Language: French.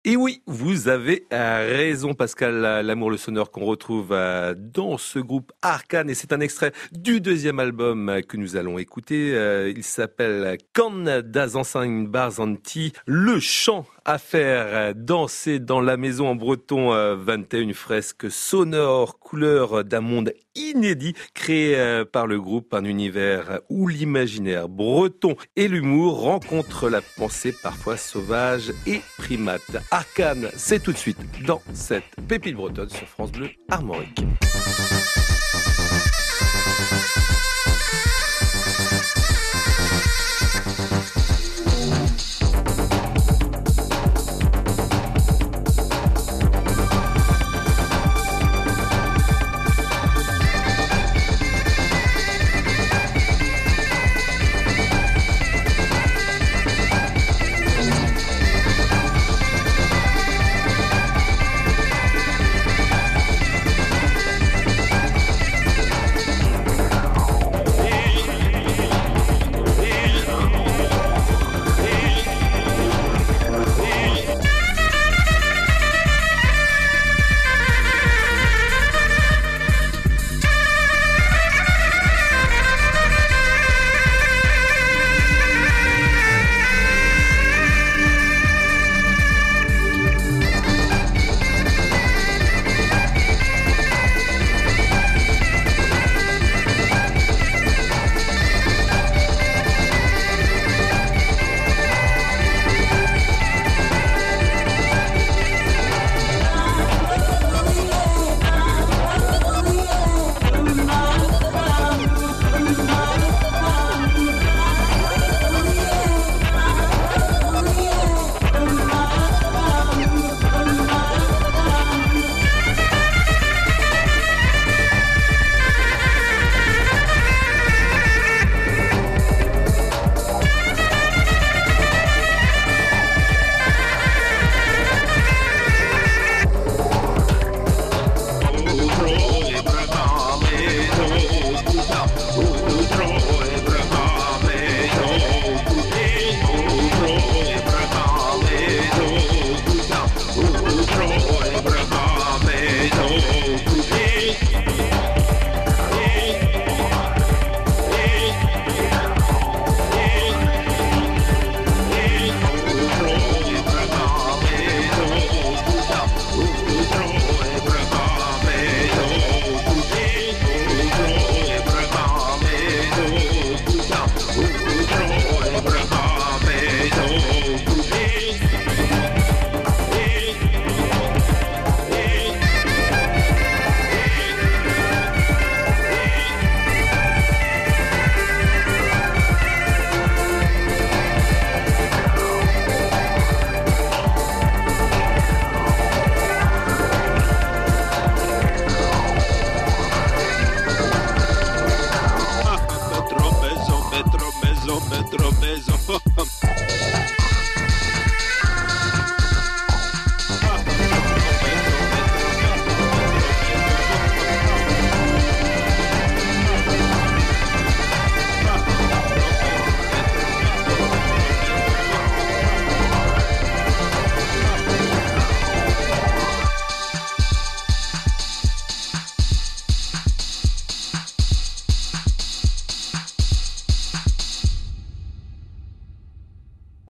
Et oui, vous avez raison Pascal, l'amour le sonore qu'on retrouve dans ce groupe Arcane, et c'est un extrait du deuxième album que nous allons écouter. Il s'appelle Kan das Ensemble Barzanti, le chant à faire danser dans la maison en breton 21, fresque sonore, couleur d'un monde inédit créé par le groupe, un univers où l'imaginaire breton et l'humour rencontrent la pensée parfois sauvage et primate. Arcane, c'est tout de suite dans cette pépite bretonne sur France Bleu Armorique.